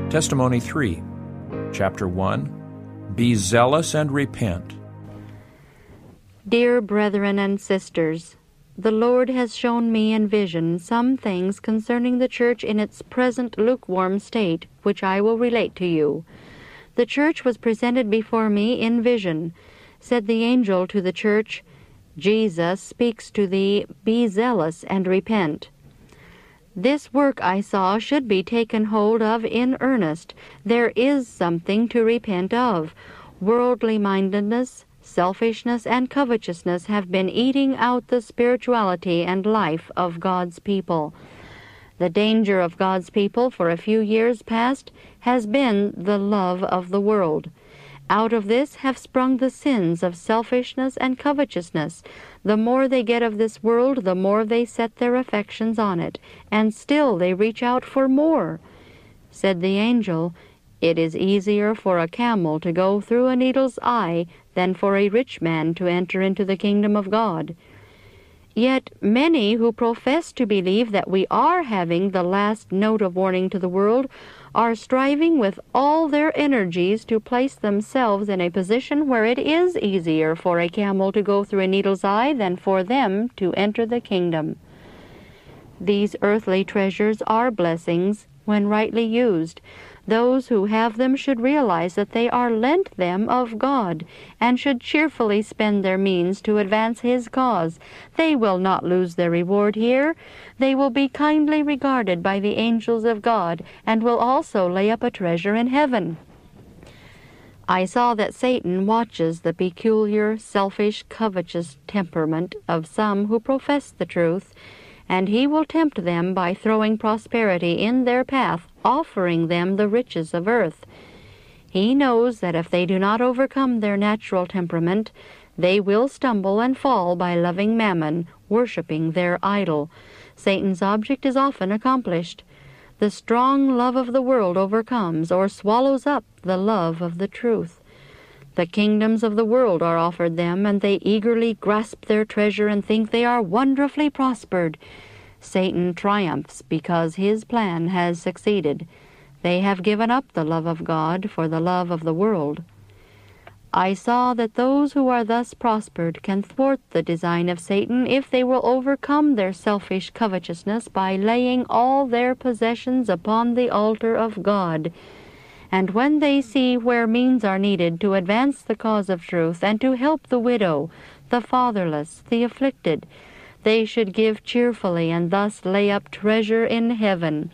Testimony 3, Chapter 1, Be Zealous and Repent. Dear brethren and sisters, the Lord has shown me in vision some things concerning the church in its present lukewarm state, which I will relate to you. The church was presented before me in vision. Said the angel to the church, Jesus speaks to thee, Be zealous and repent. This work I saw should be taken hold of in earnest. There is something to repent of. Worldly mindedness, selfishness, and covetousness have been eating out the spirituality and life of God's people. The danger of God's people for a few years past has been the love of the world. Out of this have sprung the sins of selfishness and covetousness. The more they get of this world, the more they set their affections on it, and still they reach out for more. Said the angel, It is easier for a camel to go through a needle's eye than for a rich man to enter into the kingdom of God. Yet many who profess to believe that we are having the last note of warning to the world are striving with all their energies to place themselves in a position where it is easier for a camel to go through a needle's eye than for them to enter the kingdom. These earthly treasures are blessings when rightly used. Those who have them should realize that they are lent them of God, and should cheerfully spend their means to advance His cause. They will not lose their reward here. They will be kindly regarded by the angels of God, and will also lay up a treasure in heaven. I saw that Satan watches the peculiar, selfish, covetous temperament of some who profess the truth, and he will tempt them by throwing prosperity in their path, offering them the riches of earth. He knows that if they do not overcome their natural temperament, they will stumble and fall by loving mammon, worshiping their idol. Satan's object is often accomplished. The strong love of the world overcomes or swallows up the love of the truth. The kingdoms of the world are offered them, and they eagerly grasp their treasure and think they are wonderfully prospered. Satan triumphs because his plan has succeeded. They have given up the love of God for the love of the world. I saw that those who are thus prospered can thwart the design of Satan if they will overcome their selfish covetousness by laying all their possessions upon the altar of God. And when they see where means are needed to advance the cause of truth and to help the widow, the fatherless, the afflicted, they should give cheerfully and thus lay up treasure in heaven.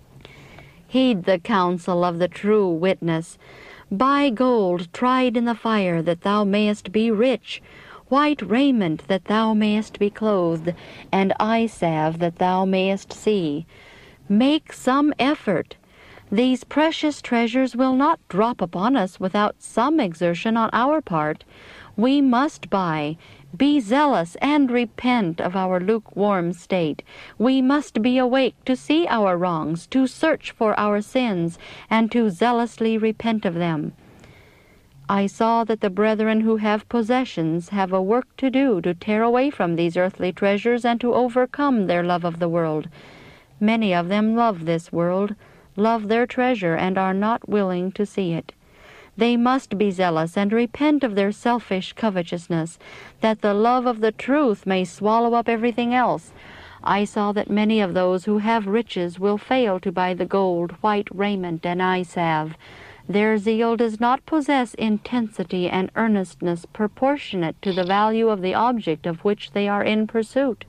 Heed the counsel of the true witness. Buy gold tried in the fire, that thou mayest be rich, white raiment, that thou mayest be clothed, and eye salve, that thou mayest see. Make some effort. These precious treasures will not drop upon us without some exertion on our part. We must buy. Be zealous and repent of our lukewarm state. We must be awake to see our wrongs, to search for our sins, and to zealously repent of them. I saw that the brethren who have possessions have a work to do to tear away from these earthly treasures and to overcome their love of the world. Many of them love this world, love their treasure, and are not willing to see it. They must be zealous and repent of their selfish covetousness, that the love of the truth may swallow up everything else. I saw that many of those who have riches will fail to buy the gold, white raiment, and eye salve. Their zeal does not possess intensity and earnestness proportionate to the value of the object of which they are in pursuit.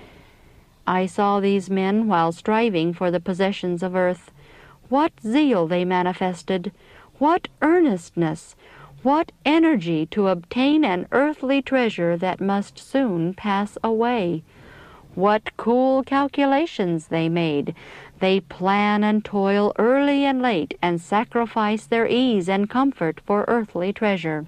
I saw these men while striving for the possessions of earth. What zeal they manifested! What earnestness! What energy to obtain an earthly treasure that must soon pass away! What cool calculations they made! They plan and toil early and late, and sacrifice their ease and comfort for earthly treasure.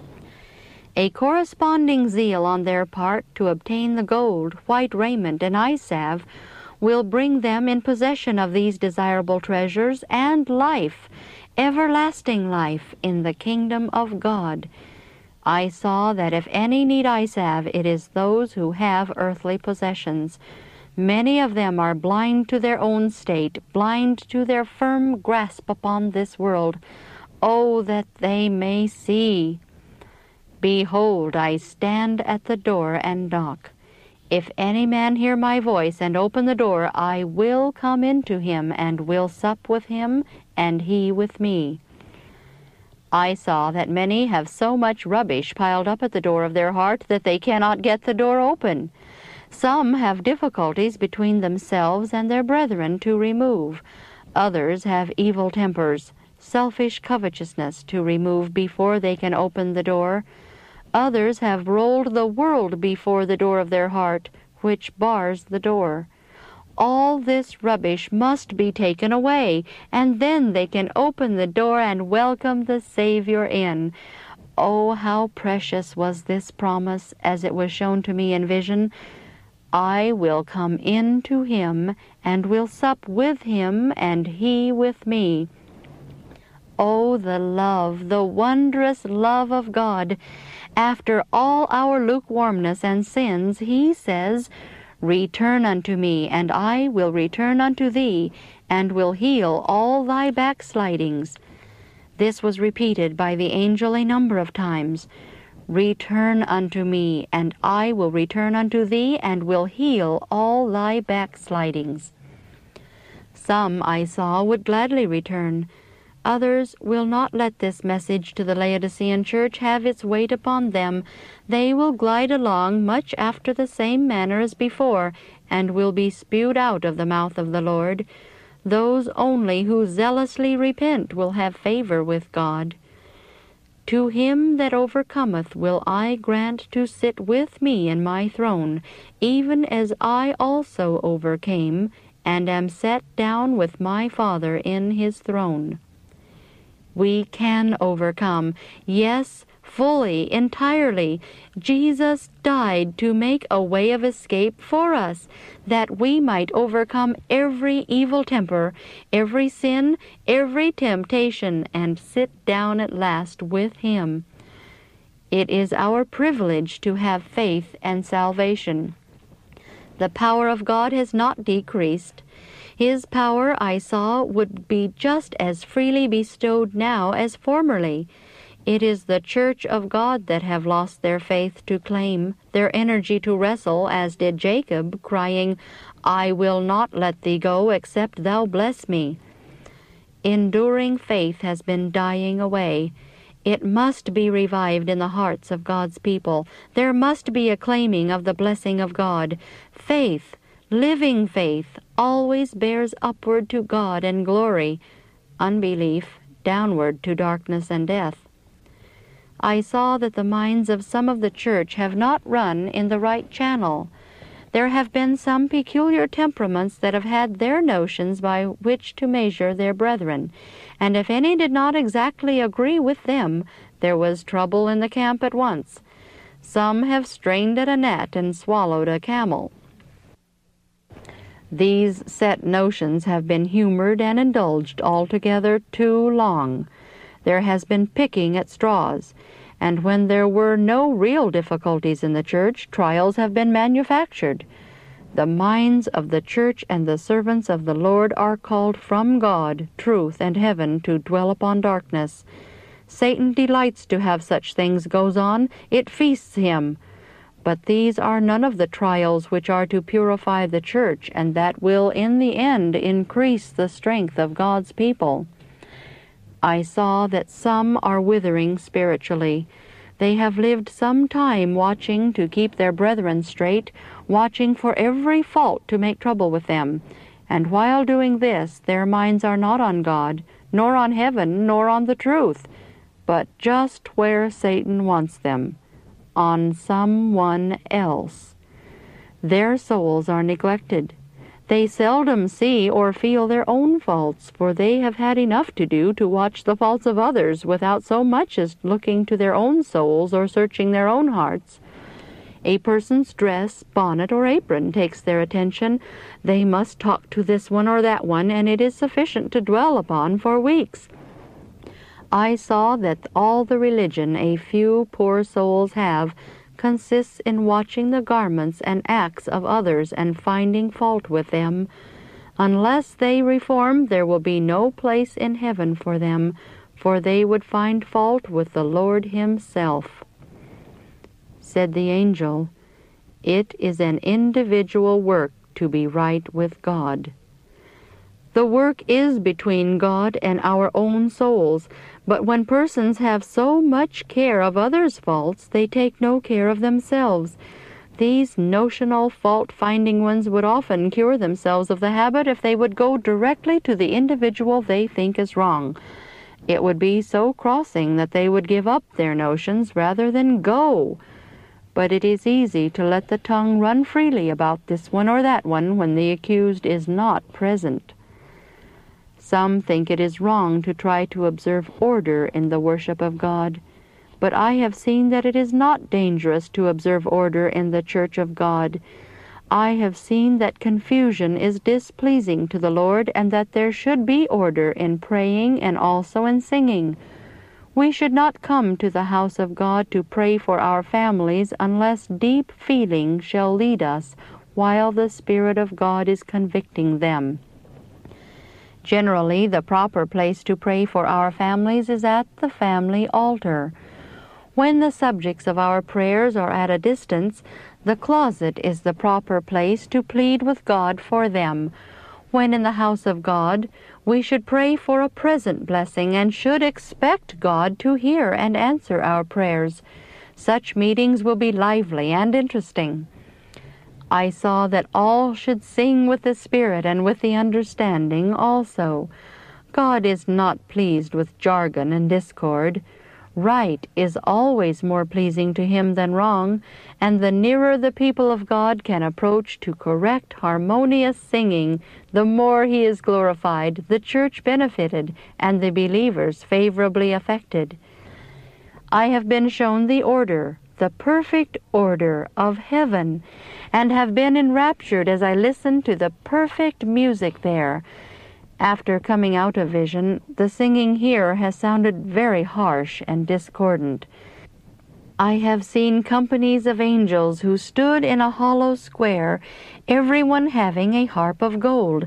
A corresponding zeal on their part to obtain the gold, white raiment, and eye salve will bring them in possession of these desirable treasures and life, everlasting life in the kingdom of God. I saw that if any need eye salve, it is those who have earthly possessions. Many of them are blind to their own state, blind to their firm grasp upon this world. Oh, that they may see! Behold, I stand at the door and knock. If any man hear my voice and open the door, I will come into him and will sup with him, and he with me. I saw that many have so much rubbish piled up at the door of their heart that they cannot get the door open. Some have difficulties between themselves and their brethren to remove. Others have evil tempers, selfish covetousness to remove before they can open the door. Others have rolled the world before the door of their heart, which bars the door. All this rubbish must be taken away, and then they can open the door and welcome the Savior in. Oh, how precious was this promise as it was shown to me in vision! I will come in to him, and will sup with him, and he with me. Oh, the love, the wondrous love of God! After all our lukewarmness and sins, he says, Return unto me, and I will return unto thee, and will heal all thy backslidings. This was repeated by the angel a number of times. Return unto me, and I will return unto thee, and will heal all thy backslidings. Some, I saw, would gladly return. Others will not let this message to the Laodicean church have its weight upon them. They will glide along much after the same manner as before, and will be spewed out of the mouth of the Lord. Those only who zealously repent will have favor with God. To him that overcometh will I grant to sit with me in my throne, even as I also overcame, and am set down with my Father in his throne. We can overcome, yes, fully, entirely. Jesus died to make a way of escape for us, that we might overcome every evil temper, every sin, every temptation, and sit down at last with him. It is our privilege to have faith and salvation. The power of God has not decreased. His power, I saw, would be just as freely bestowed now as formerly. It is the church of God that have lost their faith to claim, their energy to wrestle, as did Jacob, crying, I will not let thee go except thou bless me. Enduring faith has been dying away. It must be revived in the hearts of God's people. There must be a claiming of the blessing of God. Faith, living faith, always bears upward to God and glory, unbelief downward to darkness and death. I saw that the minds of some of the church have not run in the right channel. There have been some peculiar temperaments that have had their notions by which to measure their brethren, and if any did not exactly agree with them, there was trouble in the camp at once. Some have strained at a gnat and swallowed a camel. These set notions have been humored and indulged altogether too long. There has been picking at straws, and when there were no real difficulties in the church, trials have been manufactured. The minds of the church and the servants of the Lord are called from God, truth, and heaven to dwell upon darkness. Satan delights to have such things goes on. It feasts him. But these are none of the trials which are to purify the church, and that will in the end increase the strength of God's people. I saw that some are withering spiritually. They have lived some time watching to keep their brethren straight, watching for every fault to make trouble with them. And while doing this, their minds are not on God, nor on heaven, nor on the truth, but just where Satan wants them, on someone else. Their souls are neglected. They seldom see or feel their own faults, for they have had enough to do to watch the faults of others without so much as looking to their own souls or searching their own hearts. A person's dress, bonnet, or apron takes their attention. They must talk to this one or that one, and it is sufficient to dwell upon for weeks. I saw that all the religion a few poor souls have consists in watching the garments and acts of others and finding fault with them. Unless they reform, there will be no place in heaven for them, for they would find fault with the Lord Himself." Said the angel, "It is an individual work to be right with God." The work is between God and our own souls, but when persons have so much care of others' faults, they take no care of themselves. These notional fault-finding ones would often cure themselves of the habit if they would go directly to the individual they think is wrong. It would be so crossing that they would give up their notions rather than go. But it is easy to let the tongue run freely about this one or that one when the accused is not present. Some think it is wrong to try to observe order in the worship of God, but I have seen that it is not dangerous to observe order in the church of God. I have seen that confusion is displeasing to the Lord, and that there should be order in praying and also in singing. We should not come to the house of God to pray for our families unless deep feeling shall lead us while the Spirit of God is convicting them. Generally, the proper place to pray for our families is at the family altar. When the subjects of our prayers are at a distance, the closet is the proper place to plead with God for them. When in the house of God, we should pray for a present blessing and should expect God to hear and answer our prayers. Such meetings will be lively and interesting. I saw that all should sing with the Spirit and with the understanding also. God is not pleased with jargon and discord. Right is always more pleasing to Him than wrong, and the nearer the people of God can approach to correct, harmonious singing, the more He is glorified, the church benefited, and the believers favorably affected. I have been shown the order, the perfect order of heaven, and have been enraptured as I listened to the perfect music there. After coming out of vision, the singing here has sounded very harsh and discordant. I have seen companies of angels who stood in a hollow square, everyone having a harp of gold.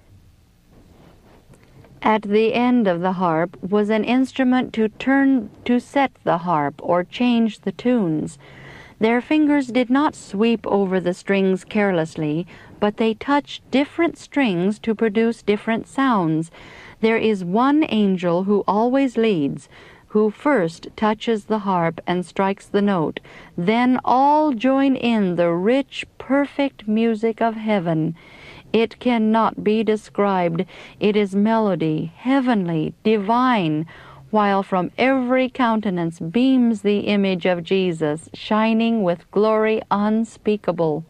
At the end of the harp was an instrument to set the harp or change the tunes. Their fingers did not sweep over the strings carelessly, but they touched different strings to produce different sounds. There is one angel who always leads, who first touches the harp and strikes the note. Then all join in the rich, perfect music of heaven. It cannot be described. It is melody, heavenly, divine, while from every countenance beams the image of Jesus, shining with glory unspeakable.